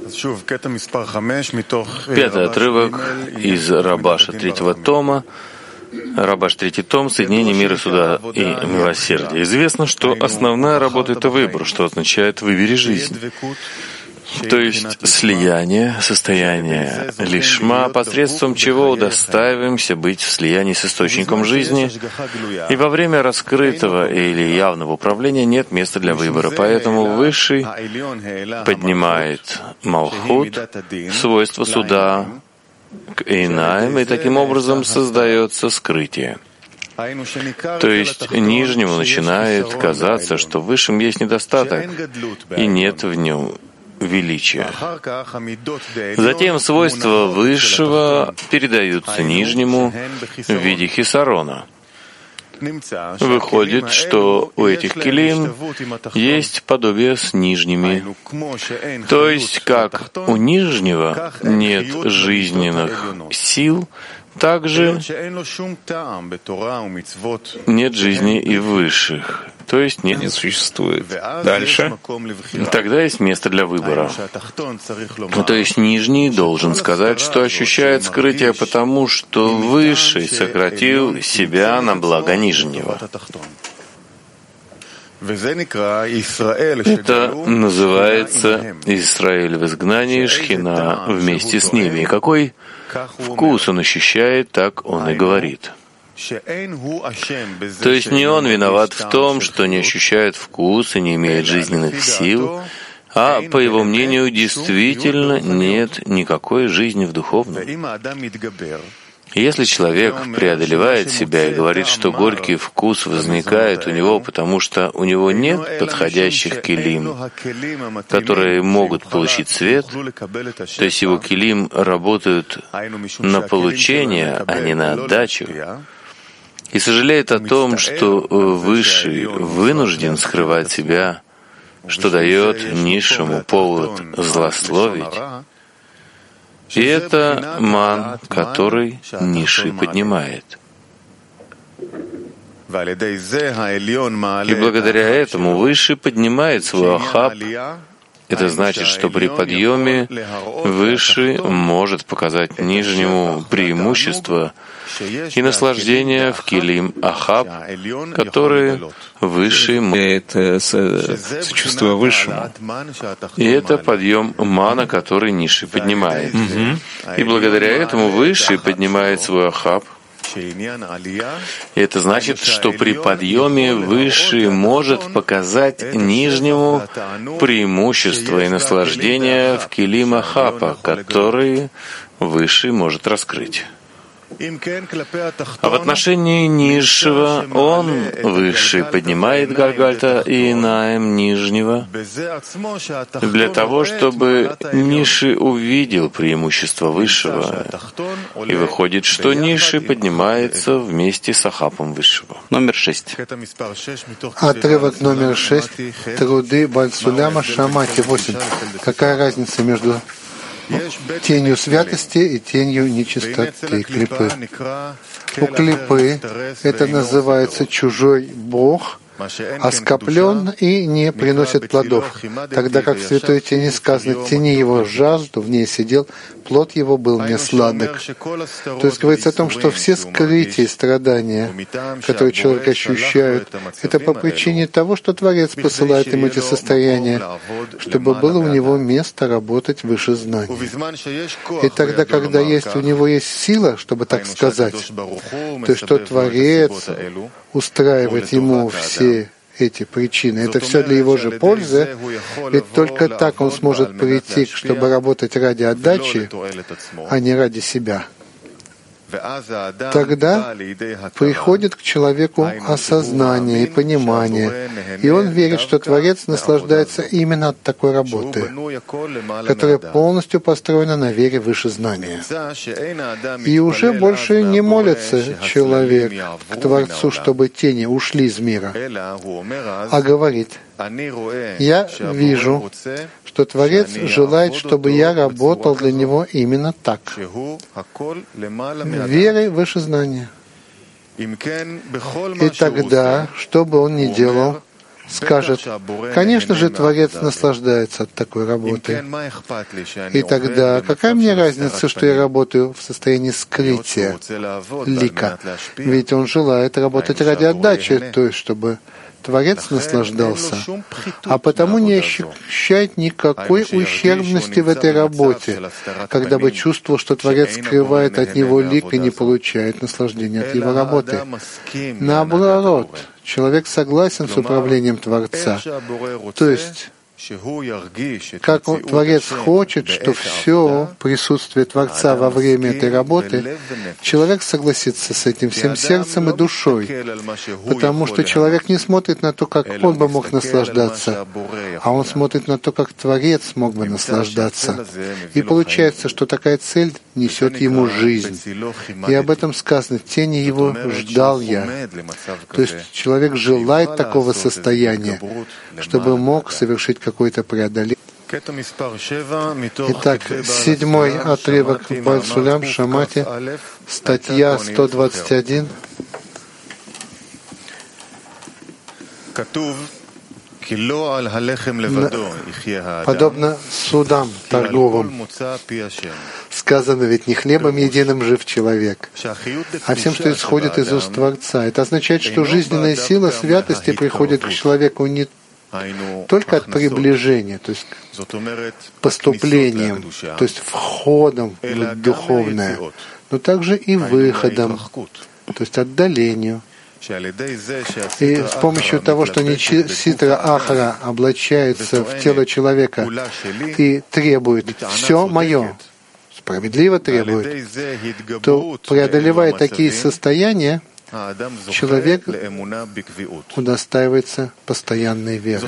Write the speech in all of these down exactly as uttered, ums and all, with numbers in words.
Пятый отрывок из Рабаша третьего тома. Рабаш третий том «Соединение мира, суда и милосердия». Известно, что основная работа — это выбор, что означает «выбери жизнь». То есть слияние, состояние лишма, посредством чего удостаиваемся быть в слиянии с источником жизни, и во время раскрытого или явного управления нет места для выбора. Поэтому Высший поднимает Малхут, свойство суда, к Эйнаим, и таким образом создается скрытие. То есть нижнему начинает казаться, что в высшем есть недостаток, и нет в нем величия. Затем свойства высшего передаются нижнему в виде хисарона. Выходит, что у этих килим есть подобие с нижними. То есть, как у нижнего нет жизненных сил, также нет жизни и в высших. То есть нет, не существует. Дальше. Тогда есть место для выбора. То есть нижний должен сказать, что ощущает скрытие, потому что высший сократил себя на благо нижнего. Это называется Израиль в изгнании, Шхина вместе с ними. И какой вкус он ощущает, так он и говорит. То есть не он виноват в том, что не ощущает вкус и не имеет жизненных сил, а, по его мнению, действительно нет никакой жизни в духовном. Если человек преодолевает себя и говорит, что горький вкус возникает у него, потому что у него нет подходящих килим, которые могут получить свет, то есть его килим работают на получение, а не на отдачу, и сожалеет о том, что Высший вынужден скрывать себя, что дает низшему повод злословить, и это ман, который низший поднимает. И благодаря этому Высший поднимает свой ахаб. Это значит, что при подъеме Высший может показать нижнему преимущество и наслаждение в килим ахаб, которые Высший имеет сочувствие Высшему. И это подъем мана, который низший поднимает. Угу. И благодаря этому Высший поднимает свой ахаб. И это значит, что при подъеме Высший может показать нижнему преимущество и наслаждение в килим ахапа, которые Высший может раскрыть. А в отношении низшего он, Высший, поднимает Гальгальта и Инаим нижнего для того, чтобы низший увидел преимущество Высшего. И выходит, что низший поднимается вместе с Ахапом Высшего. Номер шесть. Отрывок номер шесть. Труды Бальсуляма Шамати восемь. Какая разница между тенью святости и тенью нечистоты клипы? У клипы это называется чужой Бог, оскоплен и не приносит плодов, тогда как в святой тени сказано: тени его жажду, в ней сидел, плод его был мне сладок. То есть говорится о том, что все скрытия и страдания, которые человек ощущает, это по причине того, что Творец посылает им эти состояния, чтобы было у него место работать выше знаний. И тогда, когда есть у него есть сила, чтобы так сказать, то есть что Творец устраивает ему все эти причины. Это все для его же пользы, ведь только так он сможет прийти, чтобы работать ради отдачи, а не ради себя. Тогда приходит к человеку осознание и понимание, и он верит, что Творец наслаждается именно от такой работы, которая полностью построена на вере выше знания. И уже больше не молится человек к Творцу, чтобы тени ушли из мира, а говорит: «Я вижу, что Творец желает, чтобы я работал для Него именно так, верой выше знания». И тогда, что бы он ни делал, скажет: конечно же, Творец наслаждается от такой работы. И тогда какая мне разница, что я работаю в состоянии скрытия лика? Ведь он желает работать ради отдачи, то есть чтобы Творец наслаждался, а потому не ощущает никакой ущербности в этой работе, когда бы чувствовал, что Творец скрывает от него лик и не получает наслаждения от его работы. Наоборот, человек согласен с управлением Творца, то есть как он, Творец хочет, что все присутствие Творца во время этой работы, человек согласится с этим всем сердцем и душой, потому что человек не смотрит на то, как он бы мог наслаждаться, а он смотрит на то, как Творец мог бы наслаждаться. И получается, что такая цель несет ему жизнь. И об этом сказано: в тени его ждал я. То есть человек желает такого состояния, чтобы мог совершить какое-то преодоление. Итак, седьмой отрывок Бааль Сулям Шамати, статья сто двадцать один. Подобно судам торговым, сказано: ведь не хлебом единым жив человек, а всем, что исходит из уст Творца. Это означает, что жизненная сила святости приходит к человеку не только от приближения, то есть поступлением, то есть входом в духовное, но также и выходом, то есть отдалению. И с помощью того, что ситра ахара облачается в тело человека и требует «все мое», справедливо требует, то, преодолевая такие состояния, человек удостаивается постоянной веры.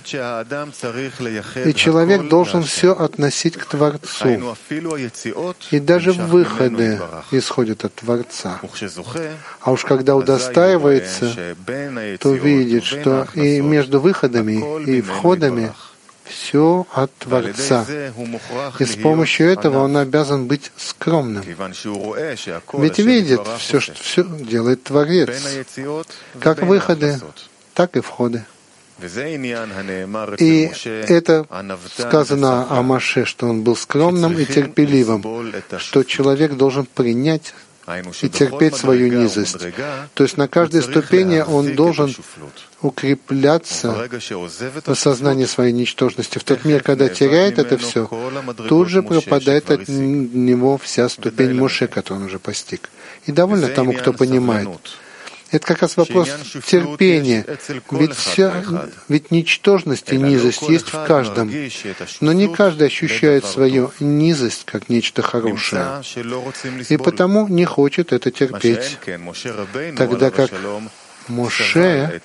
И человек должен все относить к Творцу. И даже выходы исходят от Творца. А уж когда удостаивается, то видит, что и между выходами и входами все от Творца. И с помощью этого он обязан быть скромным. Ведь видит, все, что все делает Творец, как выходы, так и входы. И это сказано о Моше, что он был скромным и терпеливым, что человек должен принять и терпеть свою низость. То есть на каждой ступени он должен укрепляться в осознании своей ничтожности. В тот мир, когда теряет это все, тут же пропадает от него вся ступень Моше, которую он уже постиг. И довольно тому, кто понимает. Это как раз вопрос терпения. Ведь, вся, ведь ничтожность и низость есть в каждом. Но не каждый ощущает свою низость как нечто хорошее. И потому не хочет это терпеть. Тогда как Моше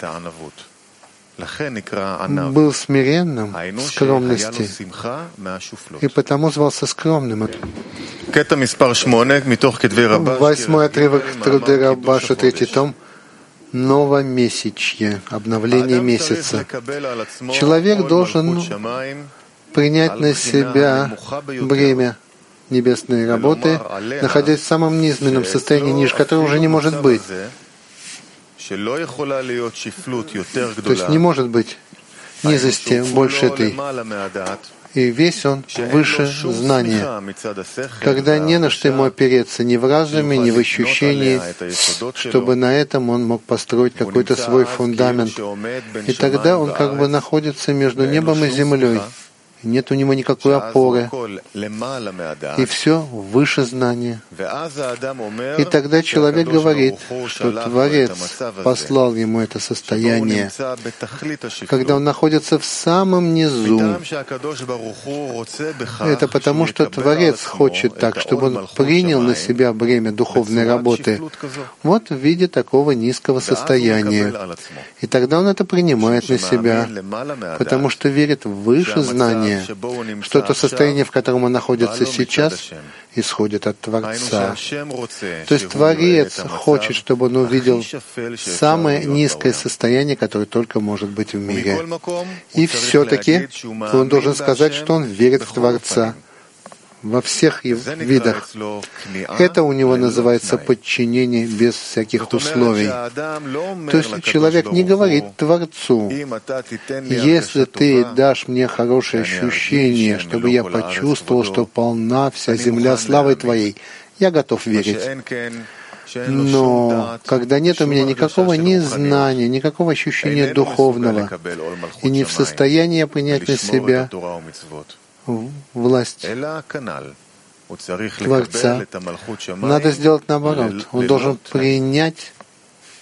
был смиренным в скромности, и потому звался скромным. Восьмой отрывок Труды Рабаша, третий том. Новомесячье, обновление месяца. Человек должен принять на себя бремя небесной работы, находясь в самом низменном состоянии, ниже которого уже не может быть. То есть не может быть низости больше этой. И весь он выше знания, когда не на что ему опереться ни в разуме, ни в ощущении, чтобы на этом он мог построить какой-то свой фундамент. И тогда он как бы находится между небом и землей. Нет у него никакой опоры, и все выше знания. И тогда человек говорит, что Творец послал ему это состояние, когда он находится в самом низу. Это потому, что Творец хочет так, чтобы он принял на себя бремя духовной работы, вот в виде такого низкого состояния. И тогда он это принимает на себя, потому что верит выше знания, что то состояние, в котором он находится сейчас, исходит от Творца. То есть Творец хочет, чтобы он увидел самое низкое состояние, которое только может быть в мире. И все-таки он должен сказать, что он верит в Творца. во всех видах. Это у него называется подчинение без всяких условий. То есть человек не говорит Творцу: если ты дашь мне хорошее ощущение, чтобы я почувствовал, что полна вся земля славой Твоей, я готов верить. Но когда нет у меня никакого ни знания, никакого ощущения духовного, и не в состоянии я принять на себя власть Творца, надо сделать наоборот. Он должен принять